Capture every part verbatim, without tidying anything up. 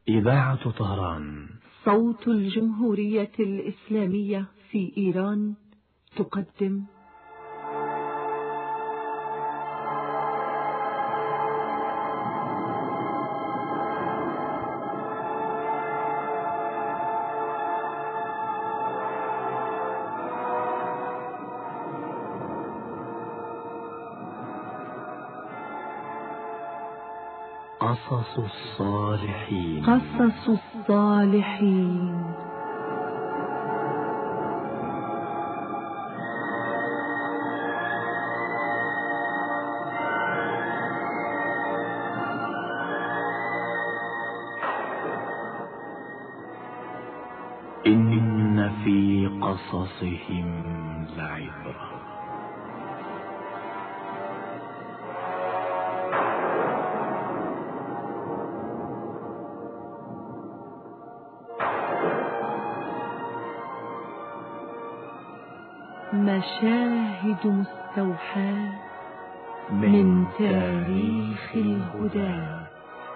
إذاعة طهران صوت الجمهورية الإسلامية في إيران تقدم قصص الصالحين. قصص الصالحين. إن في قصصهم لعبرة. مشاهد مستوحاة من تاريخ الهدى.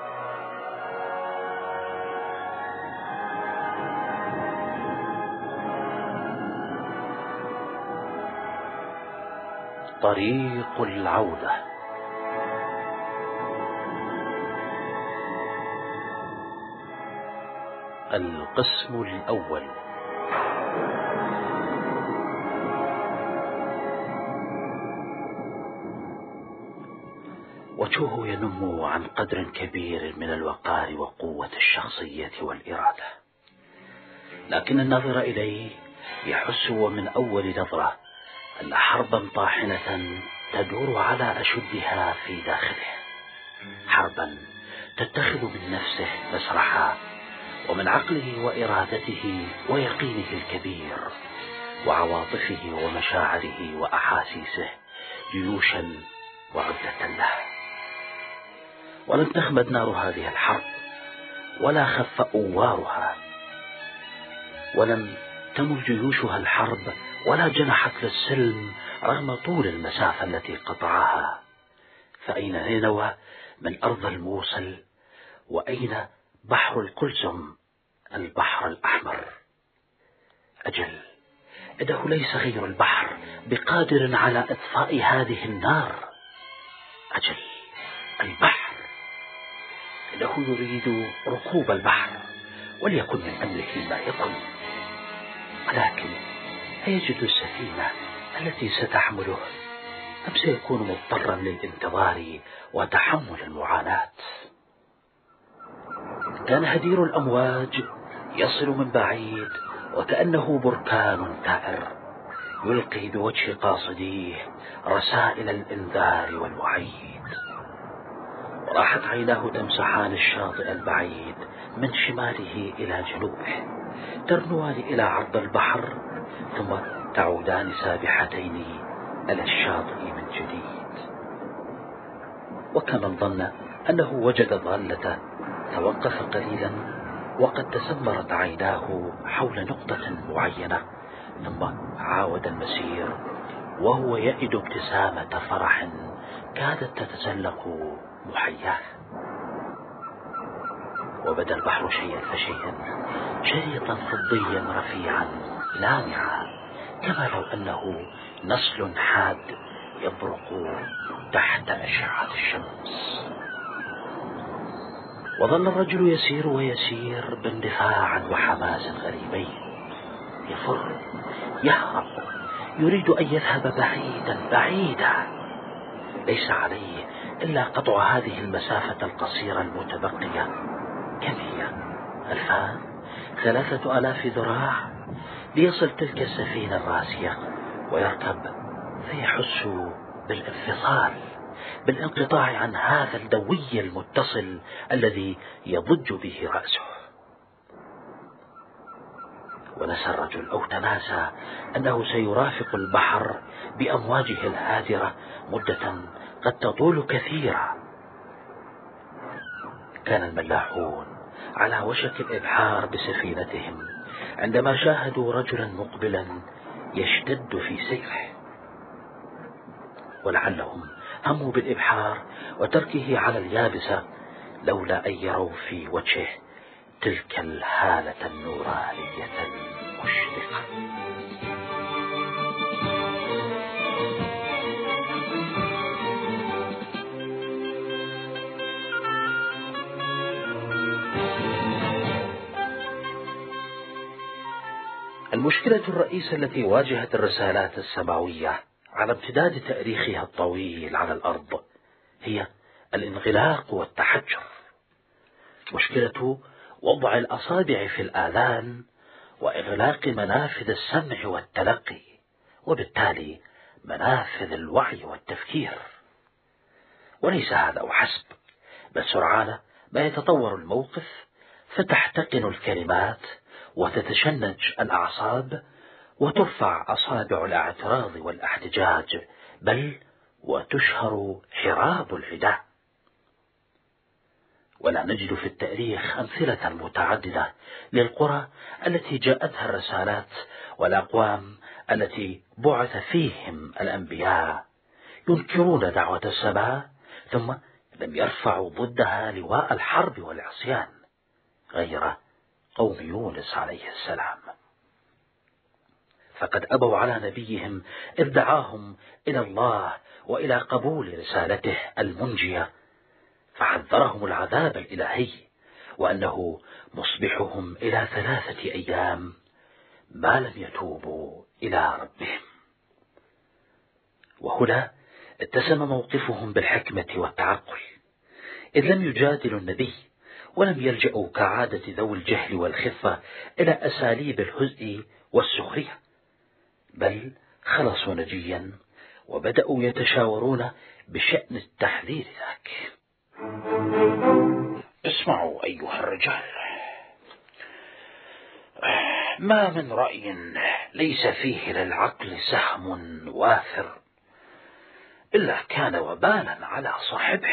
طريق العودة. القسم الأول. وجهه ينم عن قدر كبير من الوقار وقوة الشخصية والإرادة، لكن الناظر إليه يحس ومن أول نظرة أن حربا طاحنة تدور على أشدها في داخله، حربا تتخذ من نفسه مسرحا، ومن عقله وإرادته ويقينه الكبير وعواطفه ومشاعره وأحاسيسه جيوشا وعدة له. ولم تخمد نار هذه الحرب ولا خف أوارها، ولم تمل جيوشها الحرب ولا جنحت للسلم رغم طول المسافة التي قطعها. فأين نينوى من أرض الموصل؟ وأين بحر القلزم البحر الأحمر؟ أجل، إنه ليس غير البحر بقادر على إطفاء هذه النار. أجل، البحر إنه يريد ركوب البحر، وليكن من أمره ما يكن، ولكن أيجد السفينة التي ستحمله، أم سيكون مضطرا للانتظار وتحمل المعاناة؟ كان هدير الأمواج يصل من بعيد وكأنه بركان ثائر يلقي بوجه قاصديه رسائل الإنذار والوعيد. وراحت عيناه تمسحان الشاطئ البعيد من شماله إلى جنوبه، ترنوان إلى عرض البحر، ثم تعودان سابحتين إلى الشاطئ من جديد. وكمن ظن أنه وجد ضالته توقف قليلا، وقد تسمرت عيناه حول نقطة معينة، ثم عاود المسير وهو يئد ابتسامة فرح كادت تتزلق محياه. وبدا البحر شيئا فشيئا شريطا فضيا رفيعا لامعا، كما لو أنه نسل حاد يبرق تحت أشعة الشمس. وظل الرجل يسير ويسير باندفاع وحماس غريبين، يفر يهرب، يريد أن يذهب بعيدا بعيدا، ليس عليه إلا قطع هذه المسافة القصيرة المتبقية. كم هي؟ ألفان؟ ثلاثة آلاف ذراع ليصل تلك السفينة الراسية ويركب، فيحس بالانفصال، بالانقطاع عن هذا الدوي المتصل الذي يضج به رأسه. ونسى الرجل أو تناسى أنه سيرافق البحر بأمواجه الهادرة مدة قد تطول كثيرا. كان الملاحون على وشك الإبحار بسفينتهم عندما شاهدوا رجلا مقبلا يشتد في سيره، ولعلهم هموا بالإبحار وتركه على اليابسة لولا أن يروا في وجهه تلك الهالة النورانية المشرقة. المشكلة الرئيسة التي واجهت الرسالات السماوية على امتداد تاريخها الطويل على الأرض هي الانغلاق والتحجر. مشكلة وضع الأصابع في الآذان وإغلاق منافذ السمع والتلقي، وبالتالي منافذ الوعي والتفكير. وليس هذا وحسب، بل سرعان ما يتطور الموقف فتحتقن الكلمات وتتشنج الأعصاب وترفع أصابع الاعتراض والاحتجاج، بل وتشهر حراب العداء. ولا نجد في التاريخ أمثلة متعددة للقرى التي جاءتها الرسالات والأقوام التي بعث فيهم الأنبياء ينكرون دعوة السماء ثم لم يرفعوا ضدها لواء الحرب والعصيان، غير قوم يونس عليه السلام. فقد أبوا على نبيهم إذ دعاهم إلى الله وإلى قبول رسالته المنجية، فحذرهم العذاب الإلهي وأنه مصبحهم إلى ثلاثة أيام ما لم يتوبوا إلى ربهم. وهنا اتسم موقفهم بالحكمة والتعقل، إذ لم يجادلوا النبي ولم يلجأوا كعادة ذوي الجهل والخفة إلى أساليب الهزء والسخرية، بل خلصوا نجيا وبدأوا يتشاورون بشأن التحذير ذاك. اسمعوا أيها الرجال، ما من رأي ليس فيه للعقل سهم وافر إلا كان وبالا على صاحبه،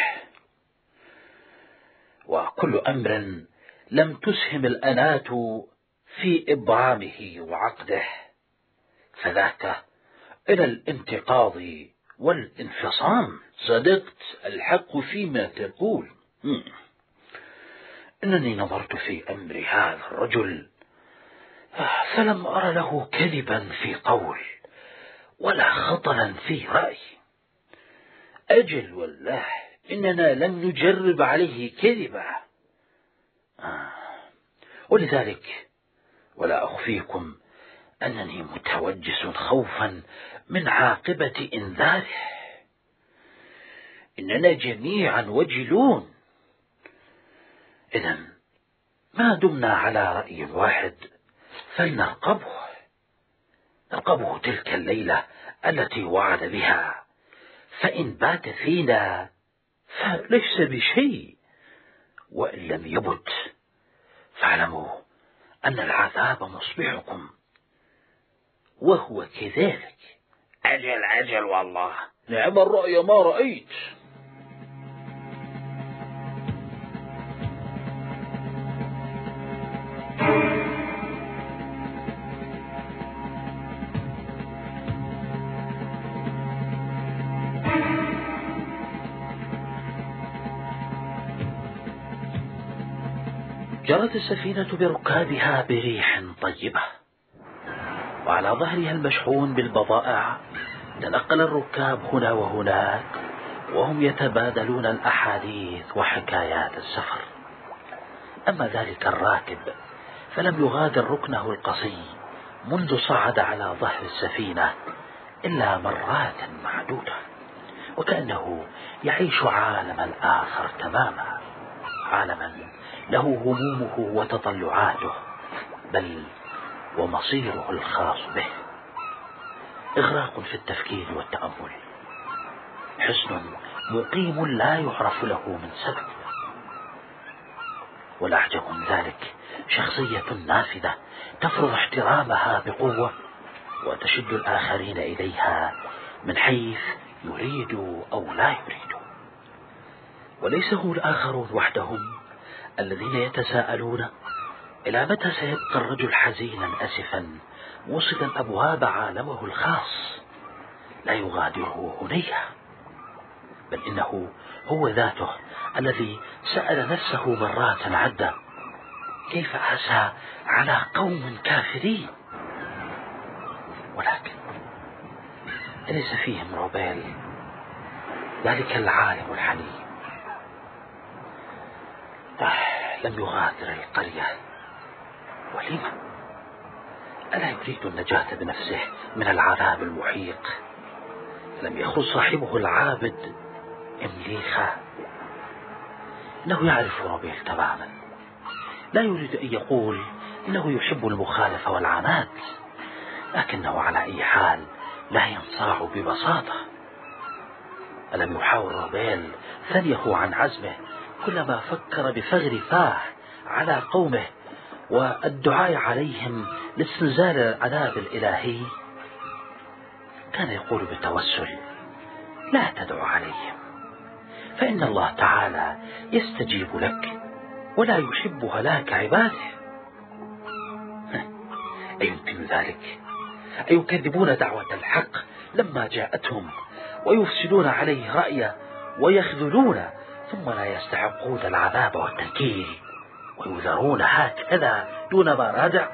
وكل أمر لم تسهم الأناة في إبرامه وعقده فذاك إلى الانتقاض والانفصام. صدقت الحق فيما تقول. إنني نظرت في أمر هذا الرجل فلم أر له كذبا في قول ولا خطلا في رأي. أجل والله إننا لم نجرب عليه كذبا، آه. ولذلك ولا أخفيكم أنني متوجس خوفا من عاقبة إنذاره. إننا جميعا وجلون. إذن ما دمنا على رأي واحد فلنرقبه، نرقبه تلك الليلة التي وعد بها، فإن بات فينا فليس بشيء، وإن لم يبت فاعلموا أن العذاب مصبحكم. وهو كذلك. أجل أجل والله، نعم الرأي ما رأيت. جرت السفينة بركابها بريح طيبة، وعلى ظهرها المشحون بالبضائع تنقل الركاب هنا وهناك وهم يتبادلون الأحاديث وحكايات السفر. أما ذلك الراكب فلم يغادر ركنه القصي منذ صعد على ظهر السفينة إلا مرات معدودة، وكأنه يعيش عالما آخر تماما، عالما له همومه وتطلعاته، بل ومصيره الخاص به. إغراق في التفكير والتأمل، حسن مقيم لا يعرف له من سبب. والأعجب من ذلك شخصية نافذة تفرض احترامها بقوة وتشد الآخرين إليها من حيث يريد أو لا يريد. وليس هم الآخرون وحدهم الذين يتساءلون إلى متى سيبقى الرجل حزينا أسفا وصلا أبواب عالمه الخاص لا يغادره هنية، بل إنه هو ذاته الذي سأل نفسه مرات عدة كيف أسى على قوم كافرين. ولكن أليس فيهم روبيل ذلك العالم الحليم؟ لم يغادر القرية، ولما؟ ألا يريد النجاة بنفسه من العذاب المحيق؟ لم يخرج صاحبه العابد إمليخا؟ إنه يعرف روبيل تماما، لا يريد أن يقول إنه يحب المخالفة والعناد، لكنه على أي حال لا ينصاع ببساطة. ألم يحاول روبيل ثنيه عن عزمه كلما فكر بفغر فاه على قومه والدعاء عليهم لاستنزال العذاب الإلهي؟ كان يقول بالتوسل: لا تدعو عليهم، فإن الله تعالى يستجيب لك ولا يحب هلاك عباده. أيمكن ذلك؟ أيكذبون دعوة الحق لما جاءتهم ويفسدون عليه رأيه ويخذلون ثم لا يستحقون العذاب والتنكيل ويذرون هكذا دون ما رادع؟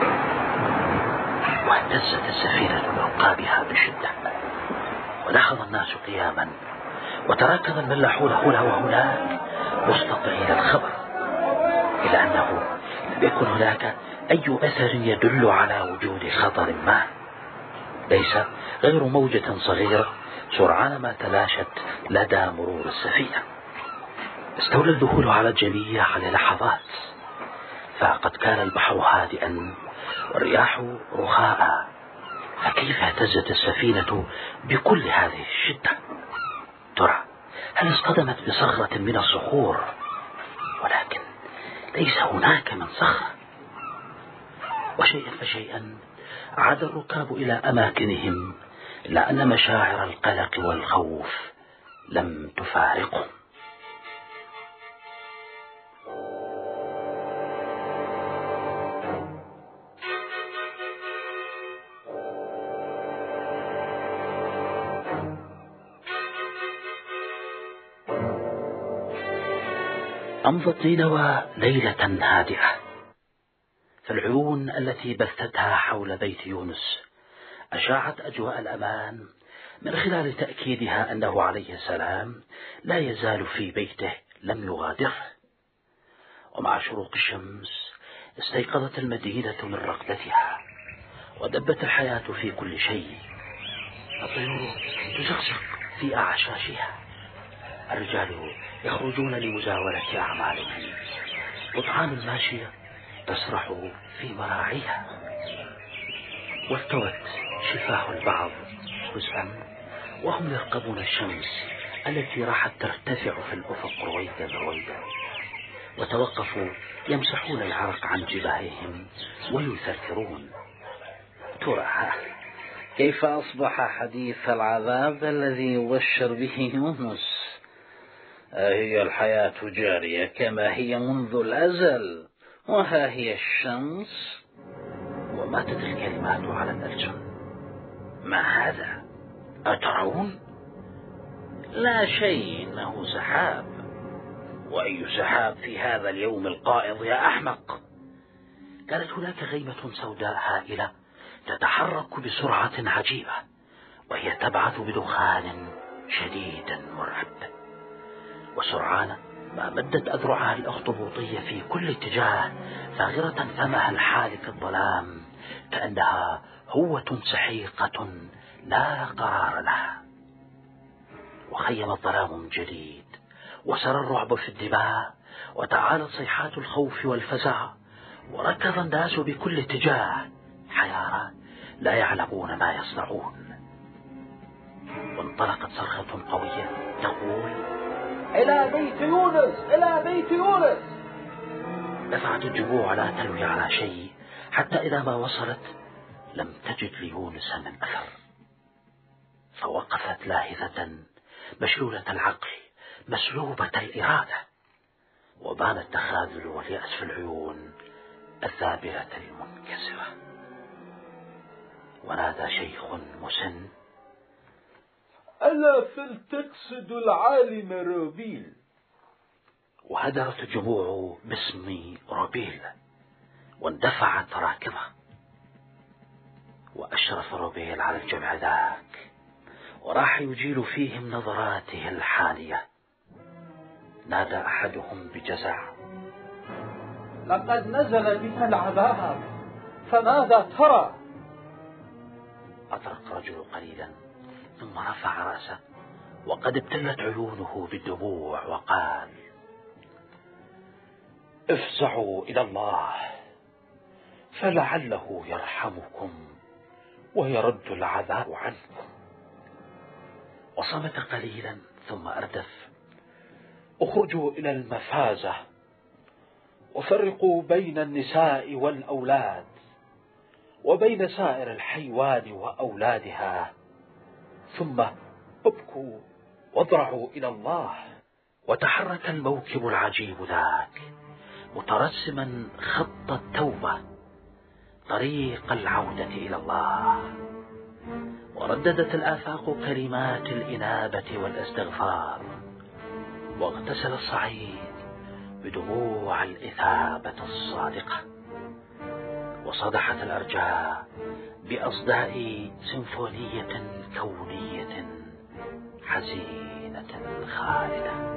واهتزت السفينة برقابها بشدة، ونهض الناس قياما، وتراكم الملاحون هنا وهناك مستطيعين الخبر، إلا أنه لم يكن هناك أي أثر يدل على وجود خطر ما، ليس غير موجة صغيرة سرعان ما تلاشت لدى مرور السفينة. استولى الذهول على الجميع للحظات، فقد كان البحر هادئا والرياح رخاء، فكيف اهتزت السفينة بكل هذه الشدة؟ ترى هل اصطدمت بصخرة من الصخور؟ ولكن ليس هناك من صخرة. وشيئا فشيئا عاد الركاب إلى أماكنهم، إلا أن مشاعر القلق والخوف لم تفارقهم. أمضت نينوى ليلة هادئة، فالعيون التي بثتها حول بيت يونس أشاعت أجواء الأمان من خلال تأكيدها أنه عليه السلام لا يزال في بيته لم يغادره. ومع شروق الشمس استيقظت المدينة من رقدتها، ودبت الحياة في كل شيء. الطيور تزقزق في أعشاشها، الرجال يخرجون لمزاولة أعمالهم، قطعان الماشية تسرح في مراعيها، واستوت شفاه البعض جزءا وهم يرقبون الشمس التي راحت ترتفع في الأفق رويدا رويدا، وتوقفوا يمسحون العرق عن جباههم ويثرثرون. ترى كيف أصبح حديث العذاب الذي يبشر به يونس؟ هي الحياة جارية كما هي منذ الأزل، وها هي الشمس. وماتت الكلمات على الألسن. ما هذا؟ أترون؟ لا شيء، إنه سحاب. وأي سحاب في هذا اليوم القائض يا أحمق؟ كانت هناك غيمة سوداء هائلة تتحرك بسرعة عجيبة، وهي تبعث بدخان شديد مرعب، وسرعان ما مدت أذرعها الأخطبوطية في كل اتجاه، ثاغرة فمها الحالك الظلام، كأنها هوة سحيقة لا قرار لها. وخيم الظلام من جديد، وسرى الرعب في الدماء، وتعالت صيحات الخوف والفزع، وركض الناس بكل اتجاه حيارى لا يعلمون ما يصنعون. وانطلقت صرخة قوية تقول: إلى بيت يونس، إلى بيت يونس. دفعت الجموع لا تلوي على شيء، حتى إذا ما وصلت لم تجد ليونس من أثر، فوقفت لاهثة مشلولة العقل مسلوبة الإرادة، وبان التخاذل واليأس في العيون الذابلة المنكسرة. ونادى شيخ مسن: ألا فلتقصد العالم روبيل؟ وهدرت الجموع باسم روبيل، واندفعت راكضة. وأشرف روبيل على الجمع ذاك، وراح يجيل فيهم نظراته الحانية. نادى أحدهم بجزع: لقد نزل بنا العذاب، فماذا ترى؟ أطرق رجل قليلا ثم رفع رأسه وقد ابتلت عيونه بالدموع وقال: افزعوا إلى الله فلعله يرحمكم ويرد العذاب عنكم. وصمت قليلا ثم أردف: اخرجوا إلى المفازة وفرقوا بين النساء والأولاد وبين سائر الحيوان وأولادها، ثم ابكوا واضرعوا إلى الله. وتحرك الموكب العجيب ذاك مترسما خط التوبة، طريق العودة إلى الله. ورددت الآفاق كلمات الإنابة والاستغفار، واغتسل الصعيد بدموع الإثابة الصادقة، وصدحت الأرجاء بأصداء سيمفونية كونية حزينة خالدة.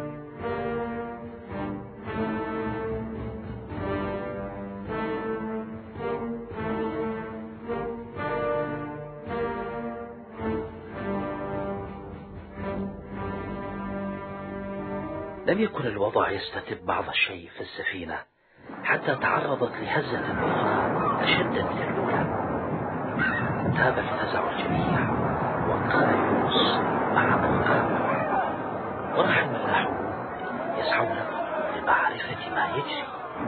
لم يكن الوضع يستتب بعض الشيء في السفينة حتى تعرضت لهزة أخرى أشد من الأولى. تاب الفزع الجميع، وانقاد يونس مع من قام، وراح الملاحون يسعون لمعرفة ما يجري.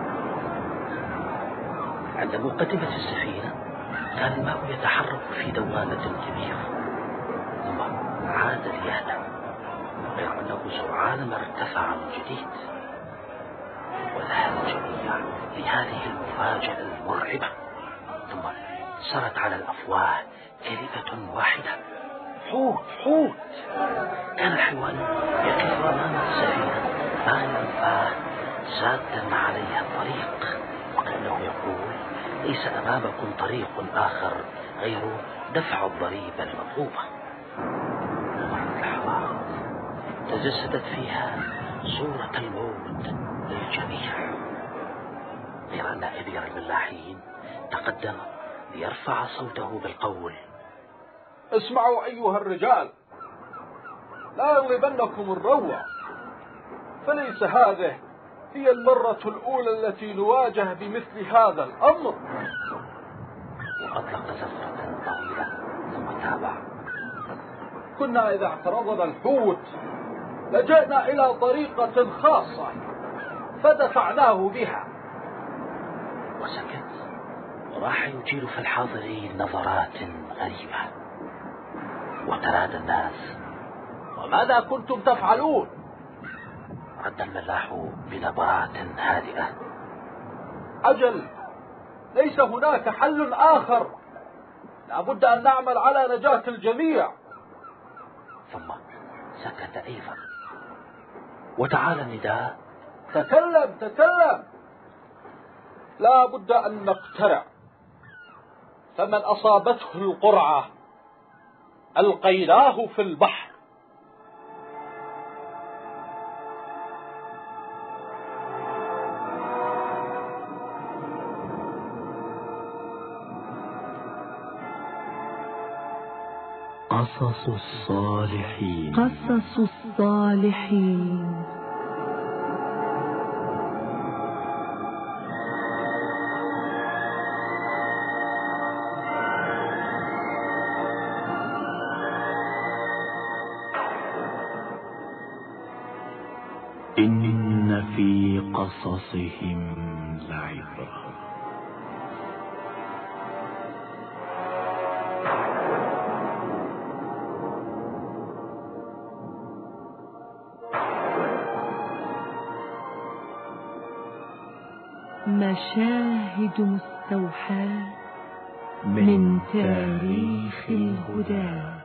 عند مقدمة السفينة كان الماء يتحرك في دوامة كبيرة، ثم عاد ليهدأ، غير أنه سرعان ما ارتفع من جديد. وذهل الجميع لهذه المفاجأة المرعبة، ثم سرت على الأفواه كلمة واحدة: حوت حوت. كان الحيوان يقف أمام السفينة مالئا فاه سادا عليها الطريق، وكأنه يقول: ليس أمامكم طريق آخر غير دفع الضريبة المطلوبة. ومرت لحظات تجسدت فيها صورة الموت للجميع، غير أن كبير الملاحين تقدم ليرفع صوته بالقول: اسمعوا أيها الرجال، لا يغلبنكم الروع، فليس هذه هي المرة الأولى التي نواجه بمثل هذا الأمر. وأطلق زفرة طويلة ثم تابع: كنا إذا اعترضنا الحوت لجأنا إلى طريقة خاصة فدفعناه بها. وسكت، وراح يجيل في الحاضرين نظرات غريبة. وتنادى الناس: وماذا كنتم تفعلون؟ رد الملاح بنبرات هادئة: أجل، ليس هناك حل آخر، لابد أن نعمل على نجاة الجميع. ثم سكت أيضا، وتعالى النداء: تكلم تكلم. لا بد أن نقترع، فمن أصابته القرعة ألقيناه في البحر. قصص الصالحين. قصص الصالحين. إن في قصصهم لعبرة. مشاهد مستوحاة من تاريخ الهدى.